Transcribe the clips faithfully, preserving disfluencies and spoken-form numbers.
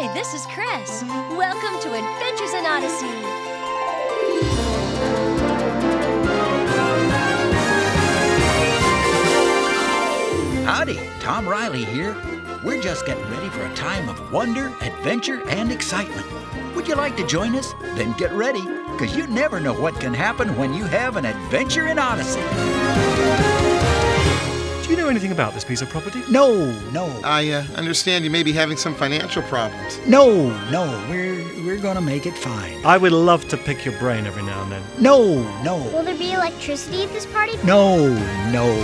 Hi, this is Chris. Welcome to Adventures in Odyssey. Howdy, Tom Riley here. We're just getting ready for a time of wonder, adventure, and excitement. Would you like to join us? Then get ready, because you never know what can happen when you have an adventure in Odyssey. Do you know anything about this piece of property? No, no. I uh, understand you may be having some financial problems. No, no, we're we're gonna make it fine. I would love to pick your brain every now and then. No, no. Will there be electricity at this party? No, no.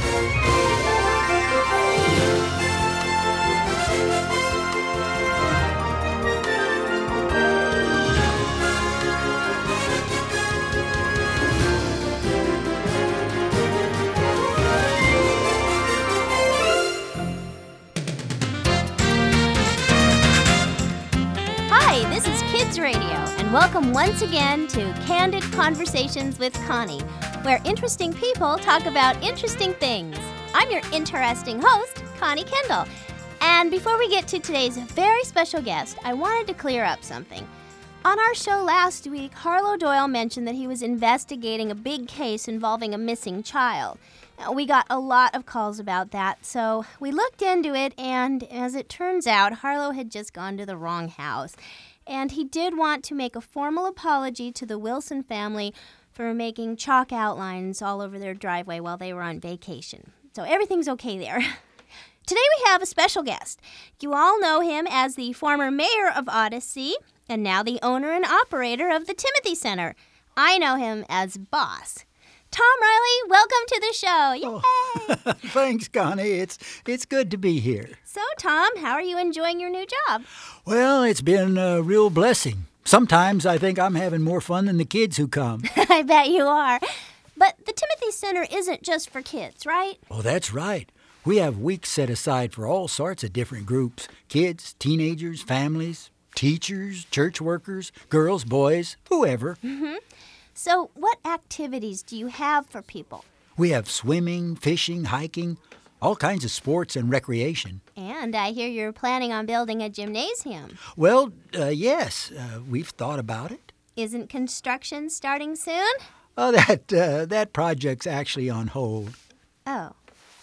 Hi, this is Kids Radio, and welcome once again to Candid Conversations with Connie, where interesting people talk about interesting things. I'm your interesting host, Connie Kendall. And before we get to today's very special guest, I wanted to clear up something. On our show last week, Harlow Doyle mentioned that he was investigating a big case involving a missing child. We got a lot of calls about that, so we looked into it, and as it turns out, Harlow had just gone to the wrong house. And he did want to make a formal apology to the Wilson family for making chalk outlines all over their driveway while they were on vacation. So everything's okay there. Today we have a special guest. You all know him as the former mayor of Odyssey, and now the owner and operator of the Timothy Center. I know him as Boss. Tom Riley, welcome to the show. Yay! Oh, thanks, Connie. It's it's good to be here. So, Tom, how are you enjoying your new job? Well, it's been a real blessing. Sometimes I think I'm having more fun than the kids who come. I bet you are. But the Timothy Center isn't just for kids, right? Oh, that's right. We have weeks set aside for all sorts of different groups. Kids, teenagers, families, teachers, church workers, girls, boys, whoever. Mm-hmm. So what activities do you have for people? We have swimming, fishing, hiking, all kinds of sports and recreation. And I hear you're planning on building a gymnasium. Well, uh, yes, uh, we've thought about it. Isn't construction starting soon? Oh, that uh, that project's actually on hold. Oh.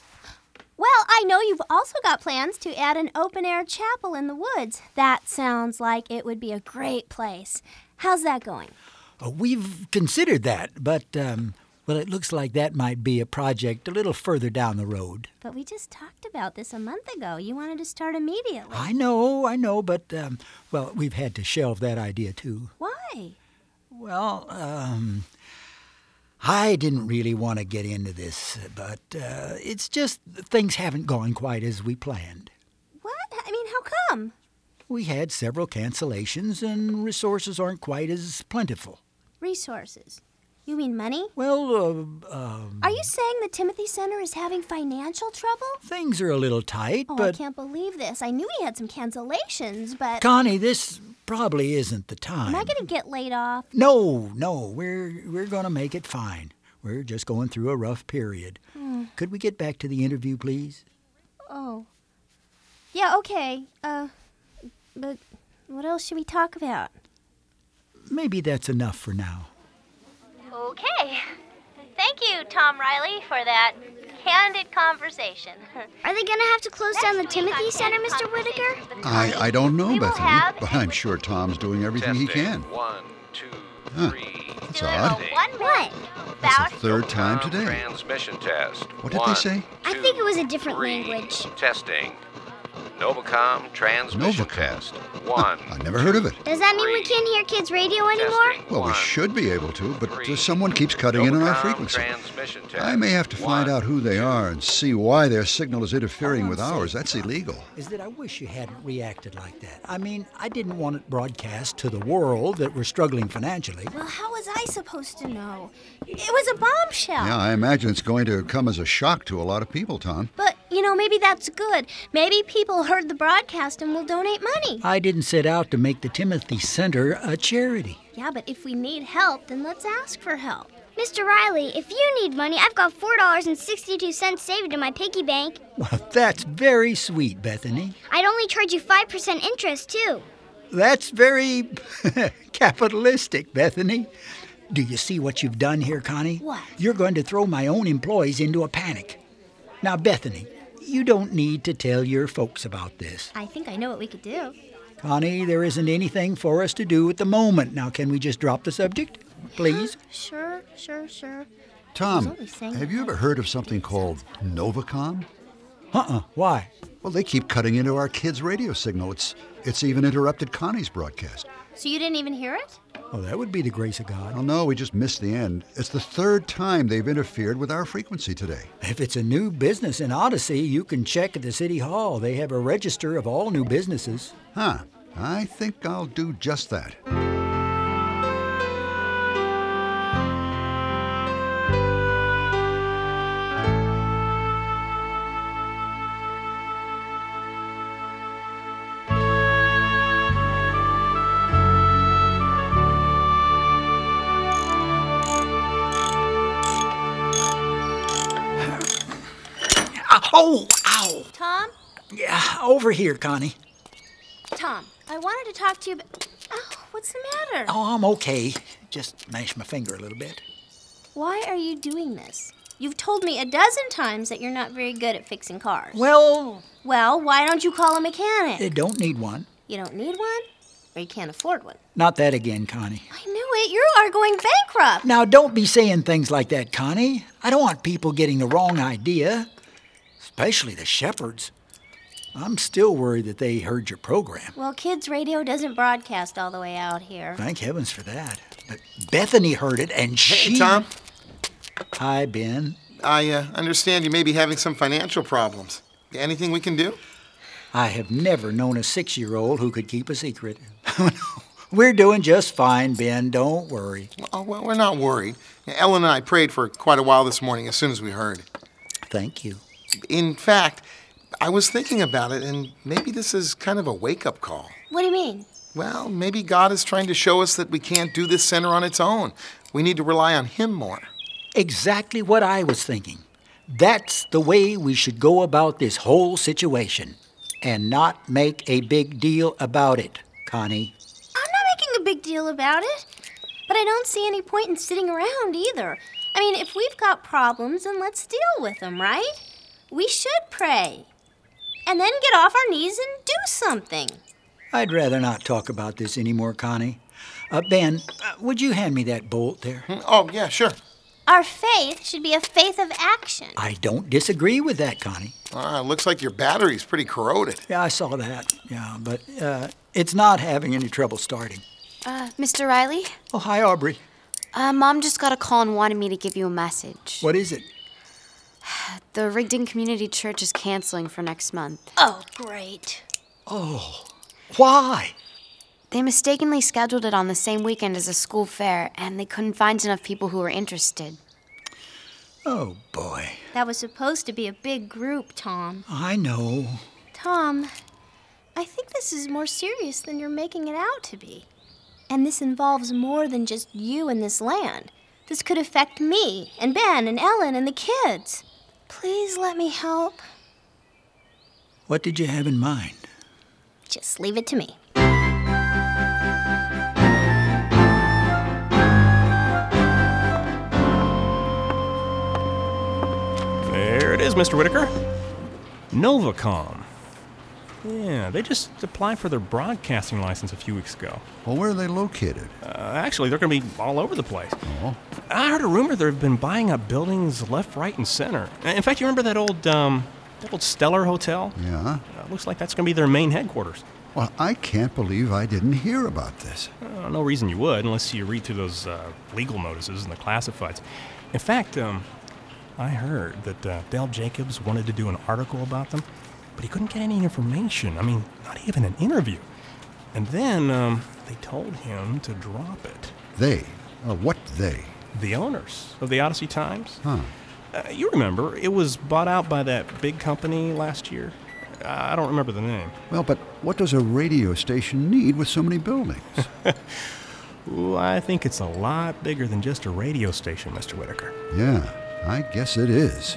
Well, I know you've also got plans to add an open-air chapel in the woods. That sounds like it would be a great place. How's that going? Uh, we've considered that, but, um, well, it looks like that might be a project a little further down the road. But we just talked about this a month ago. You wanted to start immediately. I know, I know, but, um, well, we've had to shelve that idea, too. Why? Well, um, I didn't really want to get into this, but uh, it's just things haven't gone quite as we planned. What? I mean, how come? We had several cancellations, and resources aren't quite as plentiful. Resources? You mean money? Well, uh, um... Are you saying the Timothy Center is having financial trouble? Things are a little tight, oh, but... I can't believe this. I knew we had some cancellations, but... Connie, this probably isn't the time. Am I going to get laid off? No, no, we're we're going to make it fine. We're just going through a rough period. Hmm. Could we get back to the interview, please? Oh. Yeah, okay. Uh, but what else should we talk about? Maybe that's enough for now. Okay. Thank you, Tom Riley, for that candid conversation. Are they going to have to close down the Timothy Center, Mister Whitaker? I, I don't know, We will Bethany, have but I'm sure Tom's doing everything he can. One, two, Huh, three. that's Doing odd. a one what? That's About the third time Nobcom today. Transmission test. What did One, they say? I think it was a different three. language. Testing. Novacom transmission Novacom. test. One. I never heard of it. Does that mean we three. can't hear kids' radio anymore? Testing. Well, we One, should be able to, but three. uh, someone keeps cutting in on our Novacom frequency. transmission test. I may have to find One, out who they two. are and see why their signal is interfering All with I'm ours. saying, That's Tom, illegal. Is that I wish you hadn't reacted like that. I mean, I didn't want it broadcast to the world that we're struggling financially. Well, how was I supposed to know? It was a bombshell. Yeah, I imagine it's going to come as a shock to a lot of people, Tom. But, you know, maybe that's good. Maybe people heard the broadcast and will donate money. I didn't set out to make the Timothy Center a charity. Yeah, but if we need help, then let's ask for help. Mister Riley, if you need money, I've got four dollars and sixty-two cents saved in my piggy bank. Well, that's very sweet, Bethany. I'd only charge you five percent interest, too. That's very capitalistic, Bethany. Do you see what you've done here, Connie? What? You're going to throw my own employees into a panic. Now, Bethany, you don't need to tell your folks about this. I think I know what we could do. Connie, there isn't anything for us to do at the moment. Now, can we just drop the subject, please? Sure, sure, sure. Tom, only saying have you that. ever heard of something called Novacom? Uh-uh. Why? Well, they keep cutting into our kids' radio signal. It's it's even interrupted Connie's broadcast. So you didn't even hear it? Oh, that would be the grace of God. Oh, no, we just missed the end. It's the third time they've interfered with our frequency today. If it's a new business in Odyssey, you can check at the City Hall. They have a register of all new businesses. Huh. I think I'll do just that. Oh, ow! Tom? Yeah, over here, Connie. Tom, I wanted to talk to you about... Oh, what's the matter? Oh, I'm okay. Just mashed my finger a little bit. Why are you doing this? You've told me a dozen times that you're not very good at fixing cars. Well, Well, why don't you call a mechanic? they don't need one. You don't need one? Or you can't afford one? Not that again, Connie. I knew it. You are going bankrupt. Now, don't be saying things like that, Connie. I don't want people getting the wrong idea, especially the Shepherds. I'm still worried that they heard your program. Well, kids' radio doesn't broadcast all the way out here. Thank heavens for that. But Bethany heard it, and she... Hey, Tom. Hi, Ben. I uh, understand you may be having some financial problems. Anything we can do? I have never known a six-year-old who could keep a secret. We're doing just fine, Ben. Don't worry. Oh, well, we're not worried. Ellen and I prayed for quite a while this morning as soon as we heard. Thank you. In fact, I was thinking about it, and maybe this is kind of a wake-up call. What do you mean? Well, maybe God is trying to show us that we can't do this center on its own. We need to rely on Him more. Exactly what I was thinking. That's the way we should go about this whole situation, and not make a big deal about it, Connie. I'm not making a big deal about it. But I don't see any point in sitting around either. I mean, if we've got problems, then let's deal with them, right? We should pray. And then get off our knees and do something. I'd rather not talk about this anymore, Connie. Uh, Ben, uh, would you hand me that bolt there? Oh, yeah, sure. Our faith should be a faith of action. I don't disagree with that, Connie. Ah, looks like your battery's pretty corroded. Yeah, I saw that. Yeah, but uh, it's not having any trouble starting. Uh, Mister Riley? Oh, hi, Aubrey. Uh, Mom just got a call and wanted me to give you a message. What is it? The Rigdon Community Church is canceling for next month. Oh, great. Oh, why? They mistakenly scheduled it on the same weekend as a school fair, and they couldn't find enough people who were interested. Oh, boy. That was supposed to be a big group, Tom. I know. Tom, I think this is more serious than you're making it out to be. And this involves more than just you and this land. This could affect me and Ben and Ellen and the kids. Please let me help. What did you have in mind? Just leave it to me. There it is, Mister Whitaker. Novacom. Yeah, they just applied for their broadcasting license a few weeks ago. Well, where are they located? Uh, actually, they're going to be all over the place. Oh. I heard a rumor they've been buying up buildings left, right, and center. In fact, you remember that old, um, that old Stellar Hotel? Yeah? Uh, looks like that's going to be their main headquarters. Well, I can't believe I didn't hear about this. Uh, no reason you would, unless you read through those uh, legal notices and the classifieds. In fact, um, I heard that uh, Del Jacobs wanted to do an article about them, but he couldn't get any information. I mean, not even an interview. And then um, they told him to drop it. They? Uh, what they? The owners of the Odyssey Times. Huh. Uh, you remember, it was bought out by that big company last year. I don't remember the name. Well, but what does a radio station need with so many buildings? Ooh, I think it's a lot bigger than just a radio station, Mister Whitaker. Yeah, I guess it is.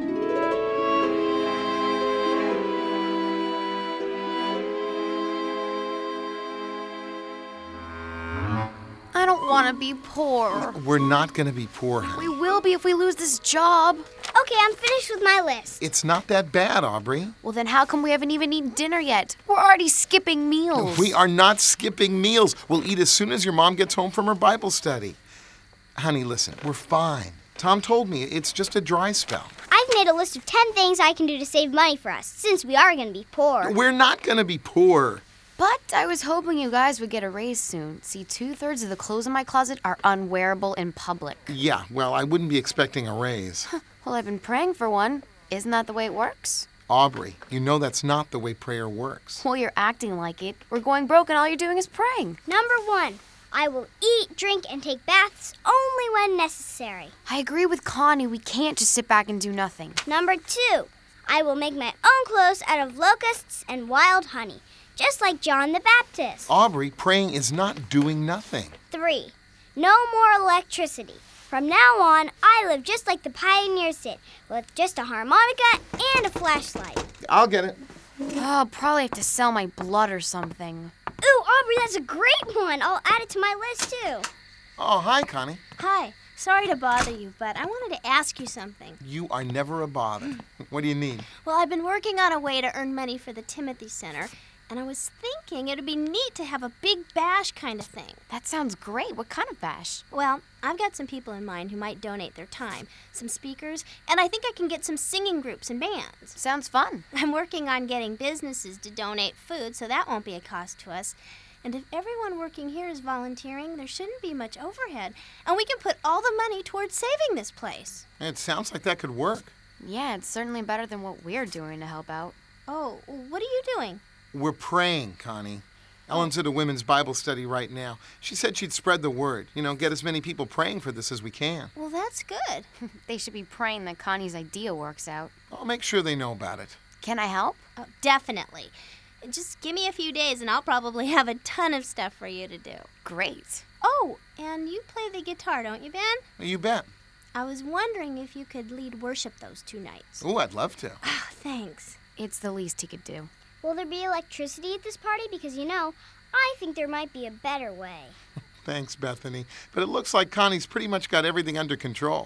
I don't want to be poor. We're not going to be poor, honey. We will be if we lose this job. Okay, I'm finished with my list. It's not that bad, Aubrey. Well, then how come we haven't even eaten dinner yet? We're already skipping meals. We are not skipping meals. We'll eat as soon as your mom gets home from her Bible study. Honey, listen, we're fine. Tom told me it's just a dry spell. I've made a list of ten things I can do to save money for us, since we are going to be poor. We're not going to be poor. But I was hoping you guys would get a raise soon. See, two-thirds of the clothes in my closet are unwearable in public. Yeah, well, I wouldn't be expecting a raise. Well, I've been praying for one. Isn't that the way it works? Aubrey, you know that's not the way prayer works. Well, you're acting like it. We're going broke and all you're doing is praying. Number one, I will eat, drink, and take baths only when necessary. I agree with Connie. We can't just sit back and do nothing. Number two, I will make my own clothes out of locusts and wild honey, just like John the Baptist. Aubrey, praying is not doing nothing. Three, no more electricity. From now on, I live just like the pioneers did, with just a harmonica and a flashlight. I'll get it. Oh, I'll probably have to sell my blood or something. Ooh, Aubrey, that's a great one. I'll add it to my list, too. Oh, hi, Connie. Hi. Sorry to bother you, but I wanted to ask you something. You are never a bother. What do you need? Well, I've been working on a way to earn money for the Timothy Center, and I was thinking it'd be neat to have a big bash kind of thing. That sounds great. What kind of bash? Well, I've got some people in mind who might donate their time, some speakers, and I think I can get some singing groups and bands. Sounds fun. I'm working on getting businesses to donate food, so that won't be a cost to us. And if everyone working here is volunteering, there shouldn't be much overhead, and we can put all the money towards saving this place. It sounds like that could work. Yeah, it's certainly better than what we're doing to help out. Oh, what are you doing? We're praying, Connie. Ellen's at a women's Bible study right now. She said she'd spread the word, you know, get as many people praying for this as we can. Well, that's good. They should be praying that Connie's idea works out. I'll make sure they know about it. Can I help? Oh, definitely. Just give me a few days and I'll probably have a ton of stuff for you to do. Great. Oh, and you play the guitar, don't you, Ben? You bet. I was wondering if you could lead worship those two nights. Oh, I'd love to. Ah, thanks. It's the least he could do. Will there be electricity at this party? Because, you know, I think there might be a better way. Thanks, Bethany. But it looks like Connie's pretty much got everything under control.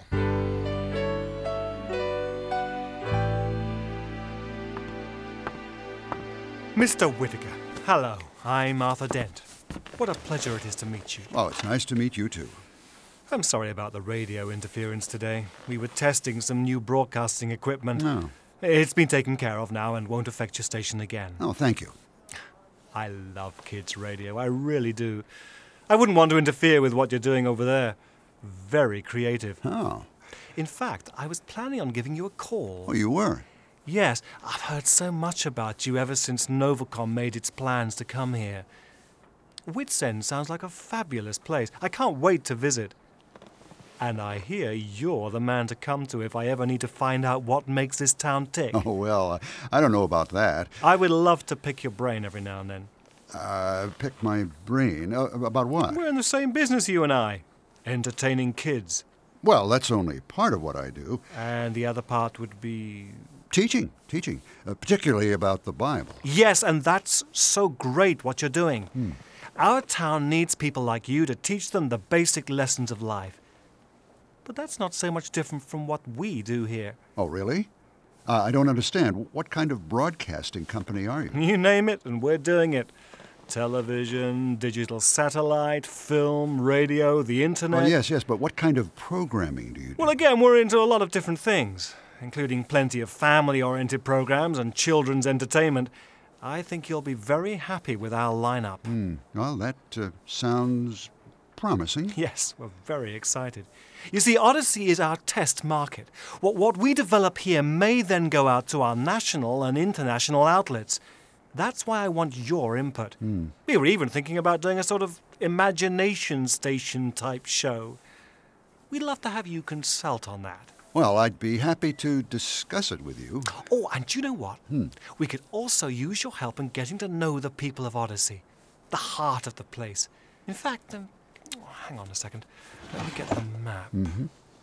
Mister Whitaker, hello. I'm Arthur Dent. What a pleasure it is to meet you. Oh, it's nice to meet you, too. I'm sorry about the radio interference today. We were testing some new broadcasting equipment. Oh. It's been taken care of now and won't affect your station again. Oh, thank you. I love kids' radio. I really do. I wouldn't want to interfere with what you're doing over there. Very creative. Oh. In fact, I was planning on giving you a call. Oh, you were? Yes, I've heard so much about you ever since Novacom made its plans to come here. Witsend sounds like a fabulous place. I can't wait to visit. And I hear you're the man to come to if I ever need to find out what makes this town tick. Oh, well, I, I don't know about that. I would love to pick your brain every now and then. Uh, pick my brain? Uh, about what? We're in the same business, you and I. Entertaining kids. Well, that's only part of what I do. And the other part would be... Teaching, teaching, uh, particularly about the Bible. Yes, and that's so great what you're doing. Hmm. Our town needs people like you to teach them the basic lessons of life. But that's not so much different from what we do here. Oh, really? Uh, I don't understand. What kind of broadcasting company are you? You name it, and we're doing it. Television, digital satellite, film, radio, the internet. Oh, yes, yes, but what kind of programming do you do? Well, again, we're into a lot of different things, including plenty of family-oriented programs and children's entertainment. I think you'll be very happy with our lineup. Hmm. Well, that uh, sounds promising. Yes, we're very excited. You see, Odyssey is our test market. What, what we develop here may then go out to our national and international outlets. That's why I want your input. Hmm. We were even thinking about doing a sort of imagination station type show. We'd love to have you consult on that. Well, I'd be happy to discuss it with you. Oh, and you know what? Hmm. We could also use your help in getting to know the people of Odyssey, the heart of the place. In fact, um, hang on a second. Let me get the map. Mm-hmm.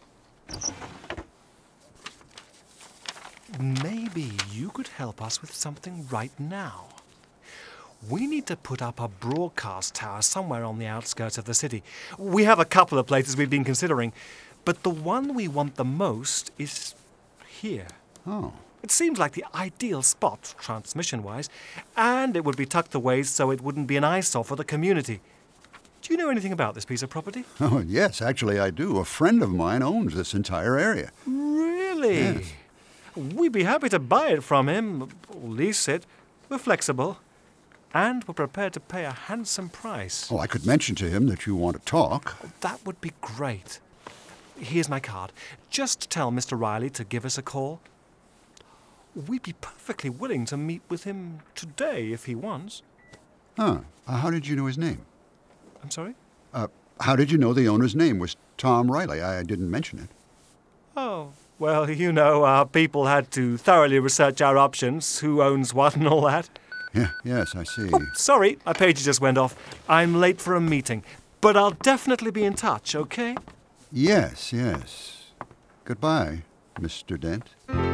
Maybe you could help us with something right now. We need to put up a broadcast tower somewhere on the outskirts of the city. We have a couple of places we've been considering, but the one we want the most is here. Oh. It seems like the ideal spot, transmission-wise, and it would be tucked away so it wouldn't be an eyesore for the community. Do you know anything about this piece of property? Oh, yes, actually I do. A friend of mine owns this entire area. Really? Yes. We'd be happy to buy it from him, or lease it. We're flexible. And we're prepared to pay a handsome price. Oh, I could mention to him that you want to talk. That would be great. Here's my card. Just tell Mister Riley to give us a call. We'd be perfectly willing to meet with him today if he wants. Huh. Uh, how did you know his name? I'm sorry? Uh, how did you know the owner's name was Tom Riley? I, I didn't mention it. Oh, well, you know, our people had to thoroughly research our options, who owns what and all that. Yeah, yes, I see. Oh, sorry, my page just went off. I'm late for a meeting, but I'll definitely be in touch, okay? Yes, yes. Goodbye, Mister Dent.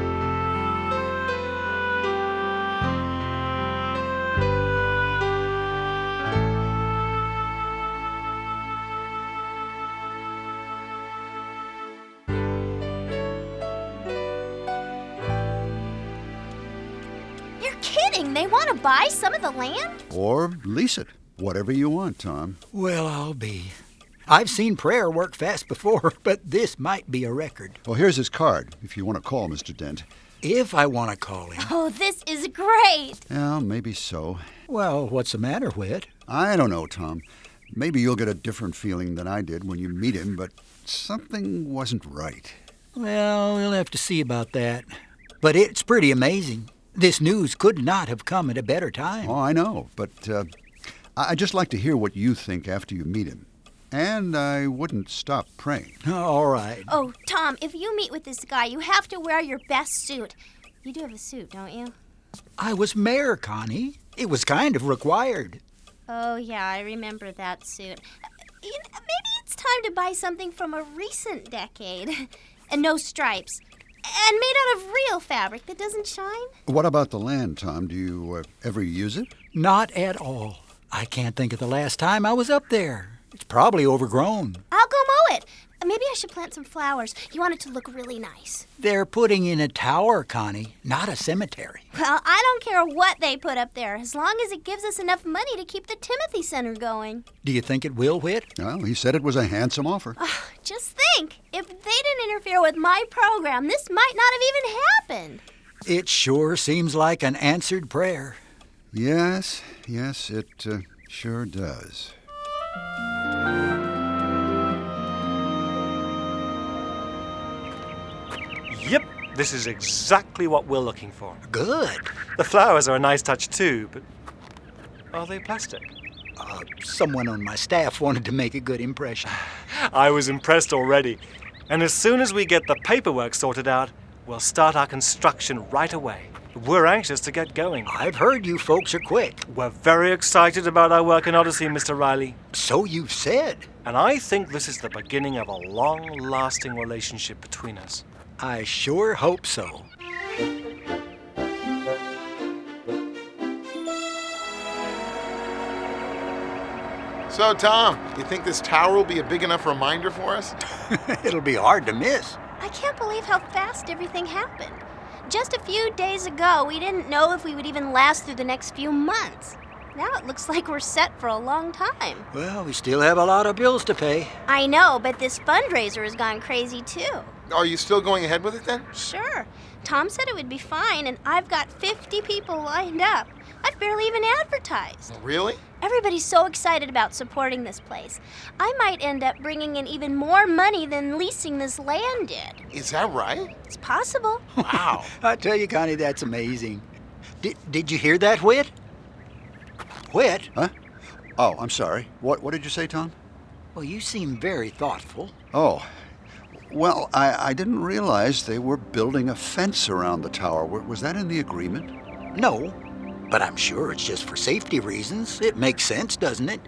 They want to buy some of the land? Or lease it. Whatever you want, Tom. Well, I'll be. I've seen prayer work fast before, but this might be a record. Well, here's his card, if you want to call Mister Dent. If I want to call him. Oh, this is great. Yeah, maybe so. Well, what's the matter, Whit? I don't know, Tom. Maybe you'll get a different feeling than I did when you meet him, but something wasn't right. Well, we'll have to see about that. But it's pretty amazing. This news could not have come at a better time. Oh, I know, but uh, I'd just like to hear what you think after you meet him. And I wouldn't stop praying. All right. Oh, Tom, if you meet with this guy, you have to wear your best suit. You do have a suit, don't you? I was mayor, Connie. It was kind of required. Oh, yeah, I remember that suit. You know, maybe it's time to buy something from a recent decade. And no stripes. And made out of real fabric that doesn't shine? What about the land, Tom? Do you uh, ever use it? Not at all. I can't think of the last time I was up there. It's probably overgrown. I'll go mow it. Maybe I should plant some flowers. You want it to look really nice. They're putting in a tower, Connie, not a cemetery. Well, I don't care what they put up there, as long as it gives us enough money to keep the Timothy Center going. Do you think it will, Whit? Well, he said it was a handsome offer. Uh, just think, if they didn't interfere with my program, this might not have even happened. It sure seems like an answered prayer. Yes, yes, it uh, sure does. Yep, this is exactly what we're looking for. Good. The flowers are a nice touch too, but are they plastic? Uh, someone on my staff wanted to make a good impression. I was impressed already. And as soon as we get the paperwork sorted out, we'll start our construction right away. We're anxious to get going. I've heard you folks are quick. We're very excited about our work in Odyssey, Mister Riley. So you've said. And I think this is the beginning of a long-lasting relationship between us. I sure hope so. So, Tom, you think this tower will be a big enough reminder for us? It'll be hard to miss. I can't believe how fast everything happened. Just a few days ago, we didn't know if we would even last through the next few months. Now it looks like we're set for a long time. Well, we still have a lot of bills to pay. I know, but this fundraiser has gone crazy too. Are you still going ahead with it then? Sure. Tom said it would be fine, and I've got fifty people lined up. I've barely even advertised. Really? Everybody's so excited about supporting this place. I might end up bringing in even more money than leasing this land did. Is that right? It's possible. Wow. I tell you, Connie, that's amazing. Did, did you hear that, Whit? Whit? Huh? Oh, I'm sorry. What, what did you say, Tom? Well, you seem very thoughtful. Oh, well, I, I didn't realize they were building a fence around the tower. Was that in the agreement? No, but I'm sure it's just for safety reasons. It makes sense, doesn't it?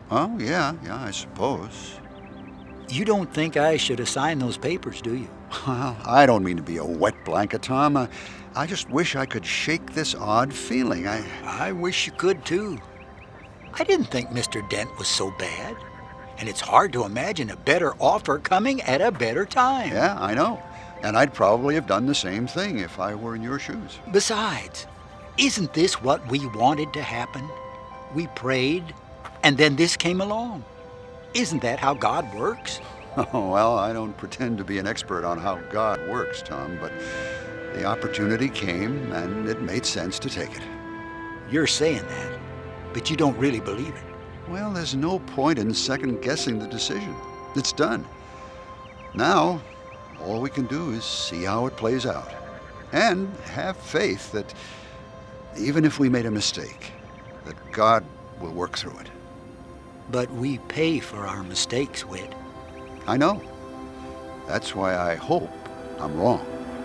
Oh, yeah, yeah, I suppose. You don't think I should have signed those papers, do you? Well, I don't mean to be a wet blanket, Tom. I, I just wish I could shake this odd feeling. I, I wish you could, too. I didn't think Mister Dent was so bad. And it's hard to imagine a better offer coming at a better time. Yeah, I know. And I'd probably have done the same thing if I were in your shoes. Besides, isn't this what we wanted to happen? We prayed, and then this came along. Isn't that how God works? Oh, well, I don't pretend to be an expert on how God works, Tom, but the opportunity came, and it made sense to take it. You're saying that, but you don't really believe it. Well, there's no point in second-guessing the decision. It's done. Now, all we can do is see how it plays out, and have faith that even if we made a mistake, that God will work through it. But we pay for our mistakes, Whit. I know. That's why I hope I'm wrong.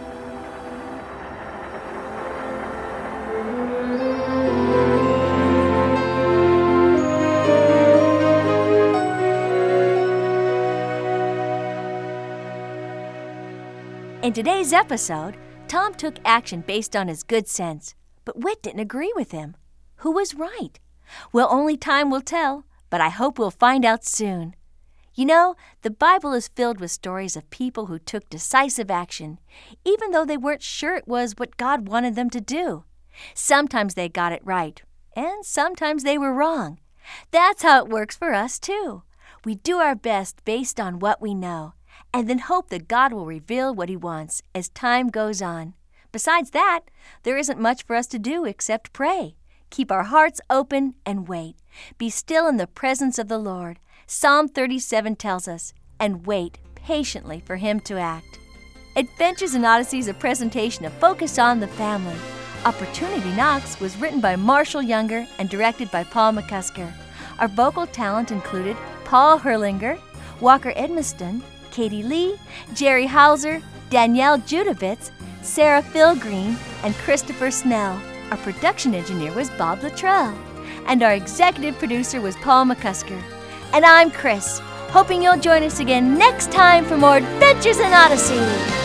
In today's episode, Tom took action based on his good sense, but Whit didn't agree with him. Who was right? Well, only time will tell, but I hope we'll find out soon. You know, the Bible is filled with stories of people who took decisive action, even though they weren't sure it was what God wanted them to do. Sometimes they got it right, and sometimes they were wrong. That's how it works for us, too. We do our best based on what we know, and then hope that God will reveal what He wants as time goes on. Besides that, there isn't much for us to do except pray. Keep our hearts open and wait. Be still in the presence of the Lord. Psalm thirty-seven tells us, and wait patiently for Him to act. Adventures in Odyssey is a presentation of Focus on the Family. Opportunity Knocks was written by Marshall Younger and directed by Paul McCusker. Our vocal talent included Paul Herlinger, Walker Edmiston, Katie Lee, Jerry Hauser, Danielle Judovitz, Sarah Philgreen, and Christopher Snell. Our production engineer was Bob Luttrell. And our executive producer was Paul McCusker. And I'm Chris, hoping you'll join us again next time for more Adventures in Odyssey.